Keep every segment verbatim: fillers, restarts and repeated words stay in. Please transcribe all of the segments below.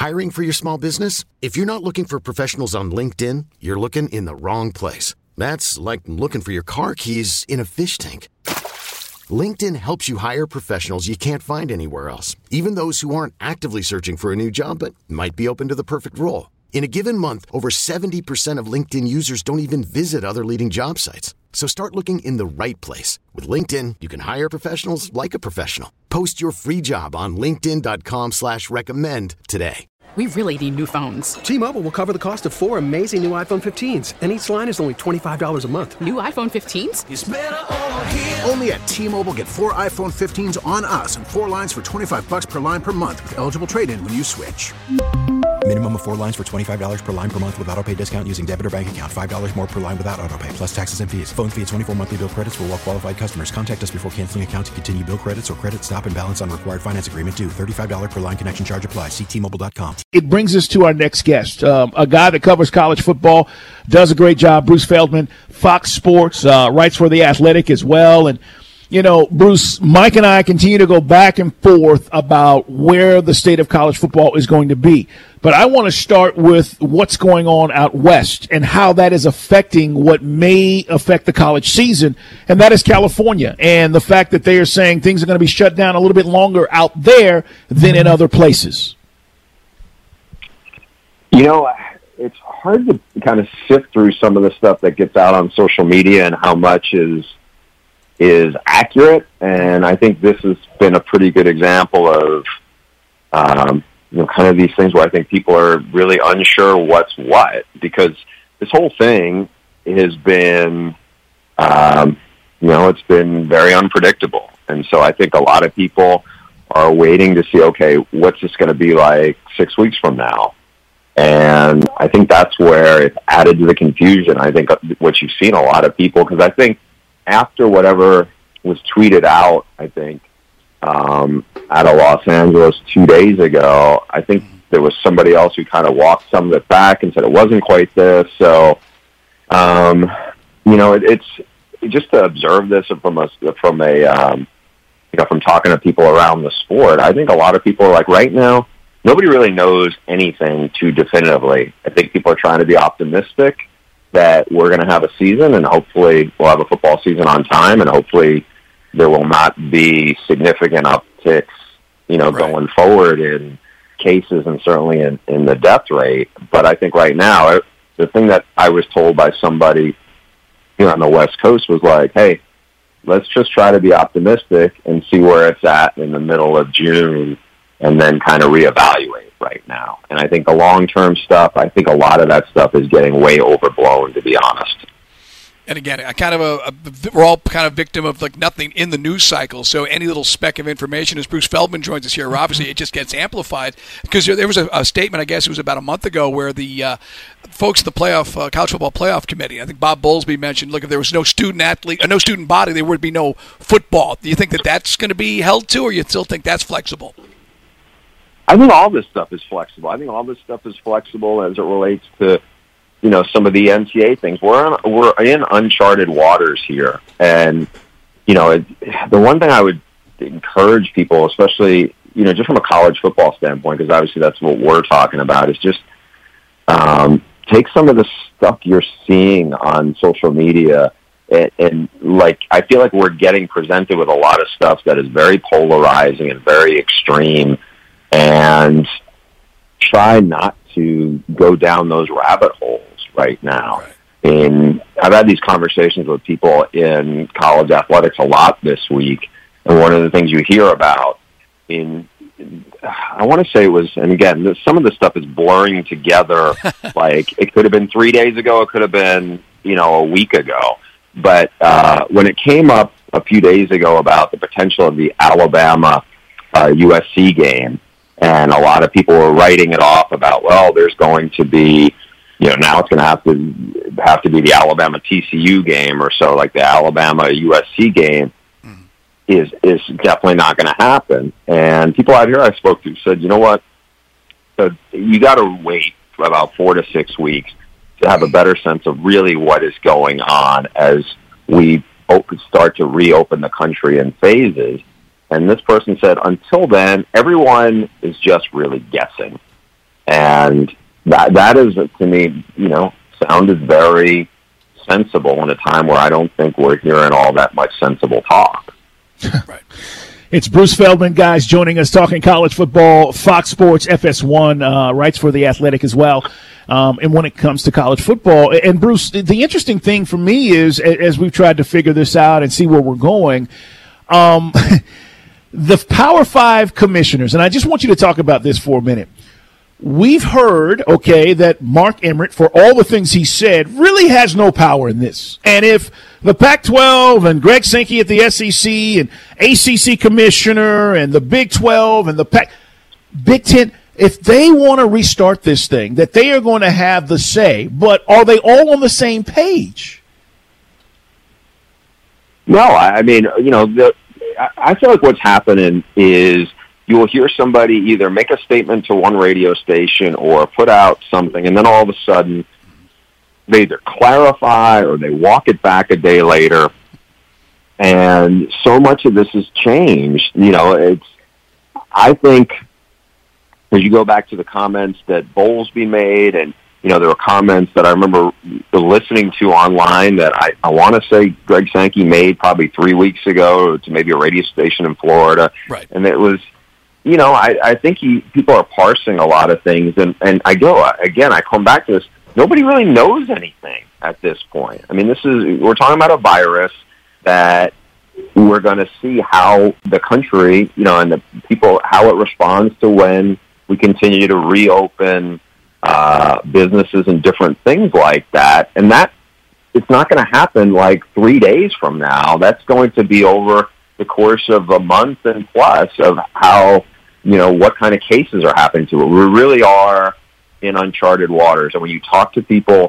Hiring for your small business? If you're not looking for professionals on LinkedIn, you're looking in the wrong place. That's like looking for your car keys in a fish tank. LinkedIn helps you hire professionals you can't find anywhere else, even those who aren't actively searching for a new job but might be open to the perfect role. In a given month, over seventy percent of LinkedIn users don't even visit other leading job sites. So start looking in the right place. With LinkedIn, you can hire professionals like a professional. Post your free job on linkedin.com slash recommend today. We really need new phones. T-Mobile will cover the cost of four amazing new iPhone fifteens, and each line is only twenty-five dollars a month. New iPhone fifteens? It's better over here. Only at T-Mobile, get four iPhone fifteens on us and four lines for twenty-five dollars per line per month with eligible trade-in when you switch. Minimum of four lines for twenty-five dollars per line per month with autopay discount using debit or bank account. five dollars more per line without autopay, plus taxes and fees. Phone fee at twenty-four monthly bill credits for well-qualified customers. Contact us before canceling account to continue bill credits or credit stop and balance on required finance agreement due. thirty-five dollars per line connection charge applies. See T Mobile dot com. It brings us to our next guest, um, a guy that covers college football, does a great job. Bruce Feldman, Fox Sports, uh, writes for The Athletic as well. And, you know, Bruce, Mike and I continue to go back and forth about where the state of college football is going to be. But I want to start with what's going on out west and how that is affecting what may affect the college season, and that is California, and the fact that they are saying things are going to be shut down a little bit longer out there than in other places. You know, it's hard to kind of sift through some of the stuff that gets out on social media and how much is is accurate. And I think this has been a pretty good example of, um, you know, kind of these things where I think people are really unsure what's what, because this whole thing has been, um, you know, it's been very unpredictable. And so I think a lot of people are waiting to see, okay, what's this going to be like six weeks from now? And I think that's where it's added to the confusion. I think what you've seen a lot of people, because I think after whatever was tweeted out, I think, um, out of Los Angeles two days ago, I think there was somebody else who kind of walked some of it back and said it wasn't quite this. So, um, you know, it, it's just to observe this from a, from a, um, you know, from talking to people around the sport. I think a lot of people are like, right now, nobody really knows anything too definitively. I think people are trying to be optimistic that we're going to have a season, and hopefully we'll have a football season on time, and hopefully there will not be significant upticks, you know, right. going forward in cases and certainly in, in the death rate. But I think right now, the thing that I was told by somebody here on the West Coast was like, hey, let's just try to be optimistic and see where it's at in the middle of June, and then kind of reevaluate right now. And I think the long-term stuff, I think a lot of that stuff is getting way overblown, to be honest. And again, I kind of a, a, we're all kind of victim of like nothing in the news cycle. So any little speck of information, as Bruce Feldman joins us here, obviously it just gets amplified, because there, there was a, a statement, I guess it was about a month ago, where the uh, folks at the playoff uh, college football playoff committee, I think Bob Bowlesby mentioned, look, if there was no student athlete, uh, no student body, there would be no football. Do you think that that's going to be held to, or you still think that's flexible? I think all this stuff is flexible. I think all this stuff is flexible as it relates to, you know, some of the N C A A things. We're on, we're in uncharted waters here, and you know, it, the one thing I would encourage people, especially, you know, just from a college football standpoint, because obviously that's what we're talking about, is just um, take some of the stuff you're seeing on social media, and, and like I feel like we're getting presented with a lot of stuff that is very polarizing and very extreme. And try not to go down those rabbit holes right now. Right. And I've had these conversations with people in college athletics a lot this week, and one of the things you hear about in, I want to say it was, and again, some of this stuff is blurring together. Like, it could have been three days ago, it could have been, you know, a week ago. But uh, when it came up a few days ago about the potential of the Alabama uh, U S C game, and a lot of people were writing it off about, well, there's going to be, you know, now it's going to have to have to be the Alabama T C U game or so, like the Alabama U S C game mm. is is definitely not going to happen. And people out here I spoke to said, you know what, so you got to wait for about four to six weeks to have a better sense of really what is going on as we open, start to reopen the country in phases. And this person said, until then, everyone is just really guessing. And that that is, to me, you know, sounded very sensible in a time where I don't think we're hearing all that much sensible talk. Right. It's Bruce Feldman, guys, joining us, talking college football. Fox Sports, F S one, uh, writes for The Athletic as well. Um, and when it comes to college football, and Bruce, the interesting thing for me is, as we've tried to figure this out and see where we're going, um, the Power Five commissioners, and I just want you to talk about this for a minute. We've heard, okay, that Mark Emmert, for all the things he said, really has no power in this. And if the Pac twelve and Greg Sankey at the S E C and A C C commissioner and the Big twelve and the Pac, Big Ten, if they want to restart this thing, that they are going to have the say, but are they all on the same page? No, I mean, you know, the, I feel like what's happening is you will hear somebody either make a statement to one radio station or put out something, and then all of a sudden they either clarify or they walk it back a day later. And so much of this has changed. You know, it's, I think, as you go back to the comments that Bowlesby made, and, you know, there were comments that I remember listening to online that I, I want to say Greg Sankey made probably three weeks ago to maybe a radio station in Florida. Right. And it was, you know, I, I think he, people are parsing a lot of things. And, and I go, again, I come back to this. Nobody really knows anything at this point. I mean, this is, we're talking about a virus that we're going to see how the country, you know, and the people, how it responds to when we continue to reopen uh, businesses and different things like that. And that, it's not going to happen like three days from now. That's going to be over the course of a month and plus of how, you know, what kind of cases are happening to it. We really are in uncharted waters. And when you talk to people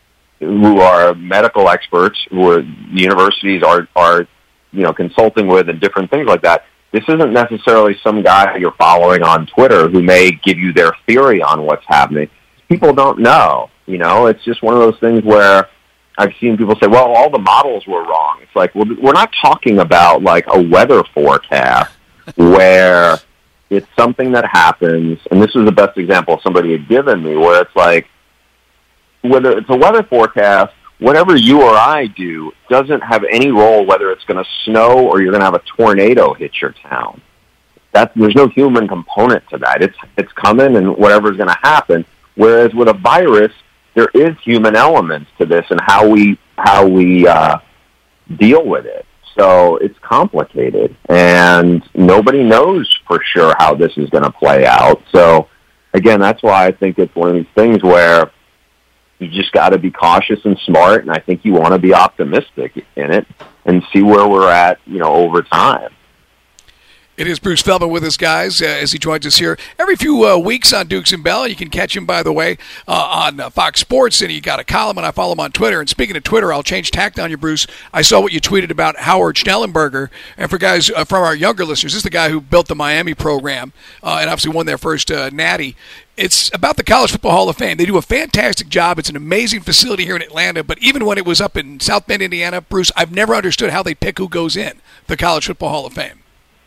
who are medical experts, who are, the universities are, are, you know, consulting with and different things like that, this isn't necessarily some guy you're following on Twitter who may give you their theory on what's happening. People don't know, you know, it's just one of those things where I've seen people say, well, all the models were wrong. It's like, well, we're not talking about like a weather forecast where it's something that happens, and this was the best example somebody had given me, where it's like, whether it's a weather forecast, whatever you or I do doesn't have any role whether it's going to snow or you're going to have a tornado hit your town. That, there's no human component to that. It's it's coming, and whatever's going to happen. Whereas with a virus, there is human elements to this and how we how we uh, deal with it. So it's complicated, and nobody knows for sure how this is going to play out. So again, that's why I think it's one of these things where you just got to be cautious and smart, and I think you want to be optimistic in it and see where we're at, you know, over time. It is Bruce Feldman with us, guys, uh, as he joins us here every few uh, weeks on Dukes and Bell. You can catch him, by the way, uh, on uh, Fox Sports, and he got a column, and I follow him on Twitter. And speaking of Twitter, I'll change tact on you, Bruce. I saw what you tweeted about Howard Schnellenberger, and for guys uh, from our younger listeners, this is the guy who built the Miami program uh, and obviously won their first uh, natty. It's about the College Football Hall of Fame. They do a fantastic job. It's an amazing facility here in Atlanta, but even when it was up in South Bend, Indiana, Bruce, I've never understood how they pick who goes in the College Football Hall of Fame.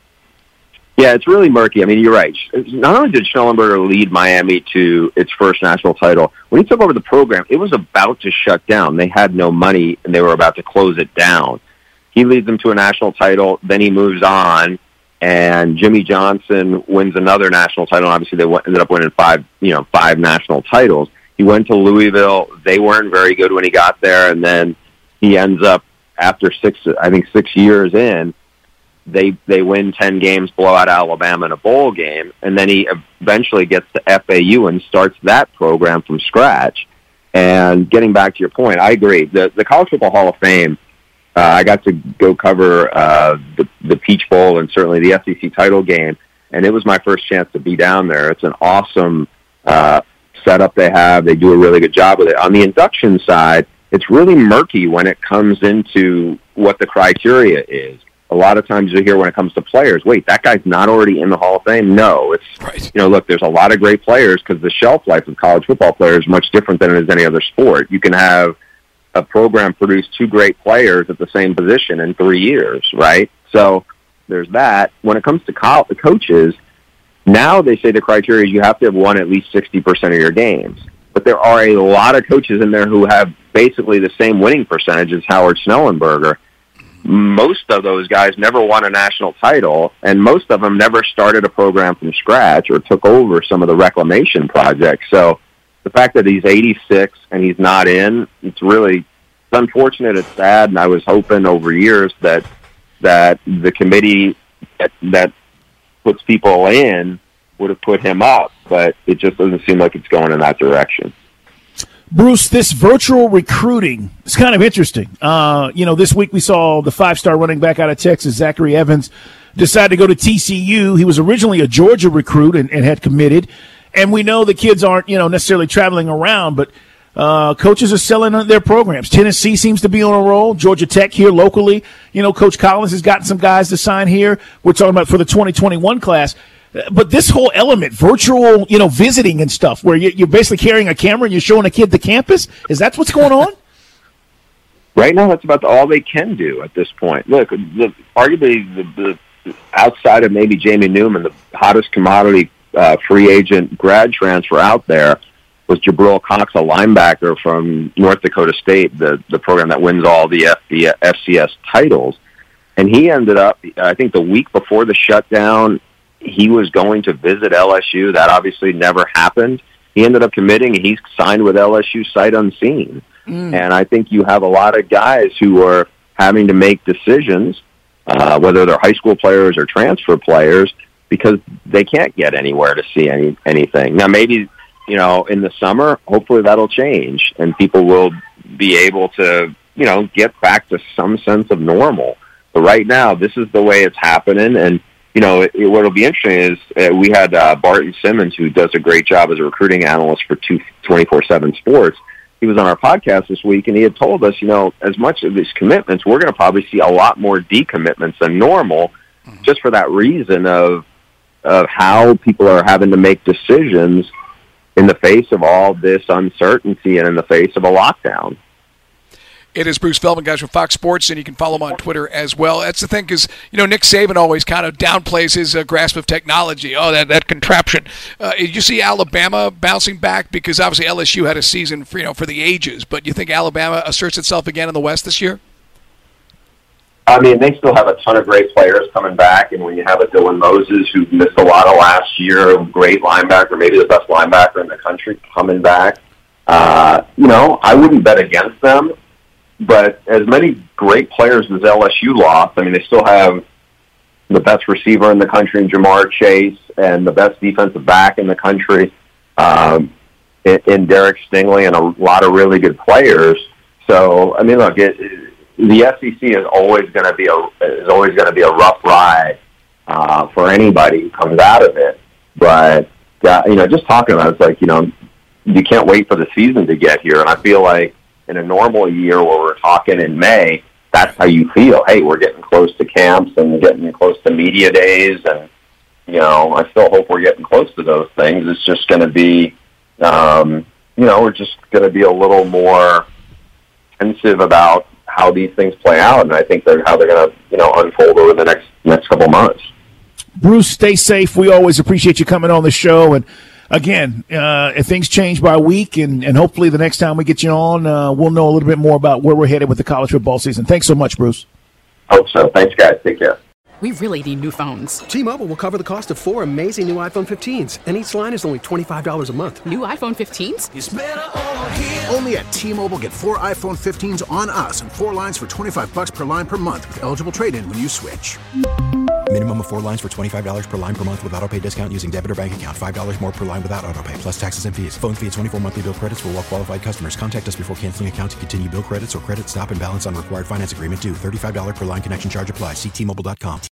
Yeah, it's really murky. I mean, you're right. Not only did Schnellenberger lead Miami to its first national title, when he took over the program, it was about to shut down. They had no money, and they were about to close it down. He leads them to a national title, then he moves on, and Jimmy Johnson wins another national title. And obviously, they ended up winning five, you know, five national titles. He went to Louisville. They weren't very good when he got there, and then he ends up, after six, I think six years in, They they win ten games, blow out Alabama in a bowl game, and then he eventually gets to F A U and starts that program from scratch. And getting back to your point, I agree. The the College Football Hall of Fame, uh, I got to go cover uh, the, the Peach Bowl and certainly the S E C title game, and it was my first chance to be down there. It's an awesome uh, setup they have. They do a really good job with it. On the induction side, it's really murky when it comes into what the criteria is. A lot of times you hear when it comes to players, wait, that guy's not already in the Hall of Fame? No, it's, right. You know, look, there's a lot of great players because the shelf life of college football players is much different than it is any other sport. You can have a program produce two great players at the same position in three years, right? So there's that. When it comes to co- coaches, Now they say the criteria is you have to have won at least sixty percent of your games. But there are a lot of coaches in there who have basically the same winning percentage as Howard Snellenberger. Most of those guys never won a national title, and most of them never started a program from scratch or took over some of the reclamation projects. So the fact that he's eighty-six and he's not in, it's really it's unfortunate, it's sad, and I was hoping over years that that the committee that, that puts people in would have put him up, but it just doesn't seem like it's going in that direction. Bruce, this virtual recruiting is kind of interesting. Uh, you know, this week we saw the five-star running back out of Texas, Zachary Evans, decide to go to T C U. He was originally a Georgia recruit and, and had committed. And we know the kids aren't, you know, necessarily traveling around, but uh, coaches are selling their programs. Tennessee seems to be on a roll. Georgia Tech here locally. You know, Coach Collins has gotten some guys to sign here. We're talking about for the twenty twenty-one class. But this whole element, virtual, you know, visiting and stuff, where you're basically carrying a camera and you're showing a kid the campus, is that what's going on? Right now, that's about all they can do at this point. Look, the, arguably, the, the outside of maybe Jamie Newman, the hottest commodity uh, free agent grad transfer out there was Jabril Cox, a linebacker from North Dakota State, the, the program that wins all the, F, the F C S titles. And he ended up, I think the week before the shutdown, he was going to visit L S U. That obviously never happened. He ended up committing, and he's signed with L S U sight unseen. Mm. And I think you have a lot of guys who are having to make decisions, uh, whether they're high school players or transfer players, because they can't get anywhere to see any anything. Now, maybe, you know, in the summer, hopefully that'll change, and people will be able to, you know, get back to some sense of normal. But right now, this is the way it's happening, and you know, it, it, what'll be interesting is uh, we had uh, Barton Simmons, who does a great job as a recruiting analyst for twenty-four seven Sports. He was on our podcast this week, and he had told us, you know, as much of these commitments, we're going to probably see a lot more decommitments than normal, mm-hmm. just for that reason of of how people are having to make decisions in the face of all this uncertainty and in the face of a lockdown. It is Bruce Feldman, guys, from Fox Sports, and you can follow him on Twitter as well. That's the thing, because, you know, Nick Saban always kind of downplays his uh, grasp of technology. Oh, that that contraption. Uh, did you see Alabama bouncing back? Because obviously L S U had a season for, you know, for the ages, but you think Alabama asserts itself again in the West this year? I mean, they still have a ton of great players coming back, and when you have a Dylan Moses who missed a lot of last year, great linebacker, maybe the best linebacker in the country, coming back, uh, you know, I wouldn't bet against them. But as many great players as L S U lost, I mean, they still have the best receiver in the country in Jamar Chase and the best defensive back in the country um, in, in Derek Stingley and a lot of really good players. So, I mean, look, it, the S E C is always going to be a is always going to be a rough ride uh, for anybody who comes out of it. But uh, you know, just talking about it, it's like, you know, you can't wait for the season to get here, and I feel like in a normal year where we're talking in May, that's how you feel. Hey, we're getting close to camps and getting close to media days, and, you know, I still hope we're getting close to those things. It's just going to be, um, you know, we're just going to be a little more pensive about how these things play out, and I think they're how they're going to, you know, unfold over the next next couple months. Bruce, stay safe. We always appreciate you coming on the show, and again, uh, if things change by week, and, and hopefully the next time we get you on, uh, we'll know a little bit more about where we're headed with the college football season. Thanks so much, Bruce. Hope so. Thanks, guys. Take care. We really need new phones. T-Mobile will cover the cost of four amazing new iPhone fifteens, and each line is only twenty-five dollars a month. New iPhone fifteens? It's better over here. Only at T-Mobile, get four iPhone fifteens on us and four lines for twenty-five dollars per line per month with eligible trade-in when you switch. Minimum of four lines for twenty-five dollars per line per month with autopay discount using debit or bank account. five dollars more per line without autopay, plus taxes and fees. Phone fee at twenty-four monthly bill credits for well-qualified customers. Contact us before canceling account to continue bill credits or credit stop and balance on required finance agreement due. thirty-five dollars per line connection charge applies. See T Mobile dot com.